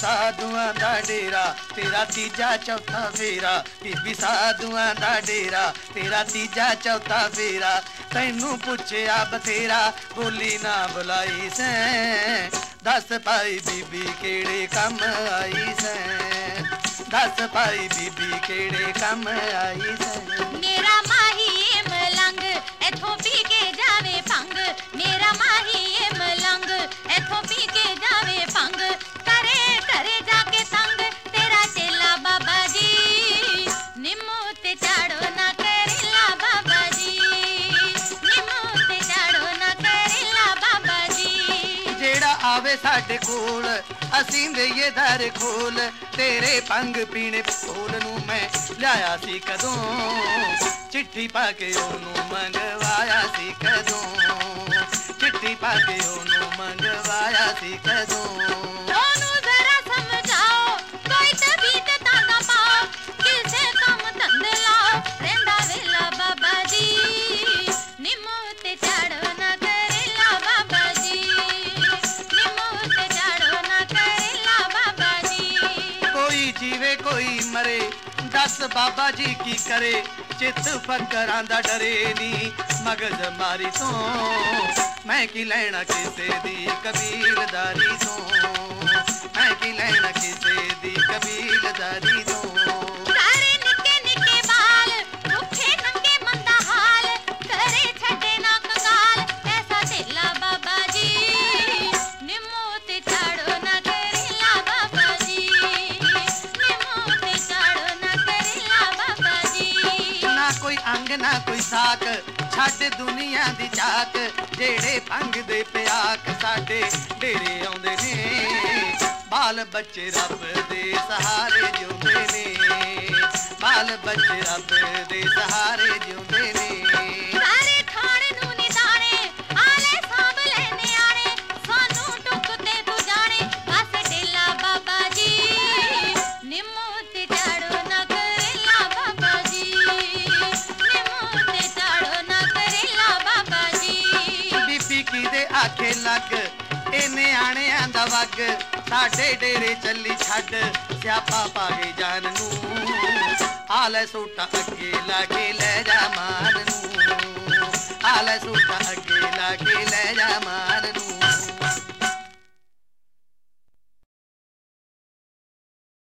ਸਾਧੂਆਂ ਦਾ ਡੇਰਾ ਤੇਰਾ ਤੀਜਾ ਚੌਥਾ ਫੇਰਾ, ਬੀਬੀ ਸਾਧੂਆਂ ਦਾ ਡੇਰਾ ਤੇਰਾ ਤੀਜਾ ਚੌਥਾ ਫੇਰਾ। ਤੈਨੂੰ ਪੁੱਛਿਆ ਬਥੇਰਾ ਬੋਲੀ ਨਾ ਬੁਲਾਈ ਸੈਂ, ਦੱਸ ਭਾਈ ਬੀਬੀ ਕਿਹੜੇ ਕੰਮ ਆਈ ਸੈਂ, ਦੱਸ ਭਾਈ ਬੀਬੀ ਕਿਹੜੇ ਕੰਮ ਆਈ ਸੈਂ। ਮੇਰਾ ਮਾਹੀ ਮਲੰਗ ਇਥੋਂ ਪੀ ਕੇ ਜਾਵੇ ਭੰਗ, ਮੇਰਾ ਮਾਹੀ ਮਲੰਗ ਇਥੋਂ ਪੀ ਕੇ ਜਾਵੇ ਭੰਗ। ਕਰੇ ਘਰੇ ਜਾ ਕੇ ਤੰਗ ਤੇਰਾ ਚੇਲਾ ਬਾਬਾ ਜੀ, ਨਿੰਮੂ ਤੇ ਚਾੜੋ ਨਾ ਕਰੇਲਾ ਬਾਬਾ ਜੀ, ਨਿੰਮੂ ਤੇ ਚਾੜੋ ਨਾ ਕਰੇਲਾ ਬਾਬਾ ਜੀ। ਜਿਹੜਾ ਆਵੇ ਸਾਡੇ ਕੋਲ ਅਸੀਂ ਦੇਈਏ ਦਰ ਖੋਲ, ਤੇਰੇ ਭੰਗ ਪੀਣੇ ਢੋਲ ਨੂੰ ਮੈਂ ਲਿਆਇਆ ਸੀ ਕਦੋਂ, ਚਿੱਠੀ ਪਾ ਕੇ ਉਹਨੂੰ ਮੰਗਵਾਇਆ ਸੀ ਕਦੋਂ, ਚਿੱਠੀ ਪਾ ਕੇ ਉਹਨੂੰ ਮੰਗਵਾਇਆ ਸੀ ਕਦੋਂ। ਉਹਨੂੰ ਜ਼ਰਾ ਸਮਝਾਓ ਕੋਈ ਤਬੀਤ ਤਾਂ ਨਾ ਪਾਓ, ਕਿਸੇ ਕੰਮ ਧੰਦੇ ਲਾਓ ਰਹਿੰਦਾ ਵੇਲਾ ਬਾਬਾ ਜੀ, ਨਿੰਮੂ ਤੇ ਚਾੜੋ ਨਾ ਕਰੇਲਾ ਬਾਬਾ ਜੀ, ਨਿੰਮੂ ਤੇ ਚਾੜੋ ਨਾ ਕਰੇਲਾ ਬਾਬਾ ਜੀ। ਕੋਈ ਜੀਵੇ ਕੋਈ ਮਰੇ ਦੱਸ ਬਾਬਾ ਜੀ ਕੀ ਕਰੇ, ਚਿੱਤ ਫਕਰਾਂ ਦਾ ਡਰੇ ਨੀ ਮਗਜ਼ ਮਾਰੀ ਤੋਂ, ਮੈਂ ਕੀ ਲੈਣਾ ਕਿਸੇ ਦੀ ਕਬੀਲਦਾਰੀ ਤੋਂ, ਮੈਂ ਕੀ ਲੈਣਾ ਕਿਸੇ ਦੀ ਕਬੀਲਦਾਰੀ ਤੋਂ। ਸਾਰੇ ਨਿੱਕੇ ਨਿੱਕੇ ਬਾਲ ਭੁੱਖੇ ਨੰਗੇ ਮੰਦਾ ਹਾਲ, ਕਰੇ ਛੱਡੇ ਨਾ ਕੰਗਾਲ ਐਸਾ ਢੇਲਾ ਬਾਬਾ ਜੀ, ਨਿੰਮੂ ਤੇ ਚਾੜੋ ਨਾ ਕਰੇਲਾ ਬਾਬਾ ਜੀ, ਨਿੰਮੂ ਤੇ ਚਾੜੋ ਨਾ ਕਰੇਲਾ ਬਾਬਾ ਜੀ। ਨਾ ਕੋਈ ਅੰਗ ਨਾ ਕੋਈ ਸਾਕ ਛੱਡ ਦੁਨੀਆ ਦੀ ਚਾਕ, ਜਿਹੜੇ ਭੰਗ ਦੇ ਪਿਆਕ ਸਾਡੇ ਡੇਰੇ ਆਉਂਦੇ ਨੇ, ਬਾਲ ਬੱਚੇ ਰੱਬ ਦੇ ਸਹਾਰੇ ਜਿਉਂਦੇ ਨੇ, ਬਾਲ ਬੱਚੇ ਰੱਬ ਦੇ ਸਹਾਰੇ ਜਿਉਂਦੇ ਨੇ। ਸਾਰੇ ਖਾਣ ਨੂੰ ਨਿਦਾਣੇ ਆਲੇ ਸਾਂਭ ਲੈ ਨਿਆਣੇ, ਸਾਨੂੰ ਟੁੱਕ ਤੇ ਤੂੰ ਜਾਣੇ ਬਸ ਢੇਲਾ ਬਾਬਾ ਜੀ, ਨਿੰਮੂ ਤੇ ਚਾੜੋ ਨਾ ਕਰੇਲਾ ਬਾਬਾ ਜੀ, ਨਿੰਮੂ ਤੇ ਚਾੜੋ ਨਾ ਕਰੇਲਾ ਬਾਬਾ ਜੀ। ਬੀਬੀ ਕਿਦੇ ਆਖੇ ਲੱਗ ਇਹ ਨਿਆਣਿਆਂ ਦਾ ਵਗ, ਸਾਡੇ ਡੇਰੇ ਚੱਲੀ ਛੱਡ ਸਿਆਪਾ ਪਾ ਗਈ ਜਾਨ ਨੂੰ, ਆਲੇ ਸੂਟਾ ਅੱਗੇ ਲਾ ਕੇ ਲੈ ਜਾ ਮਾਨ ਨੂੰ, ਆਲੇ ਸੂਟਾ ਅੱਗੇ ਲਾ ਕੇ ਲੈ ਜਾ ਮਾਨ ਨੂੰ।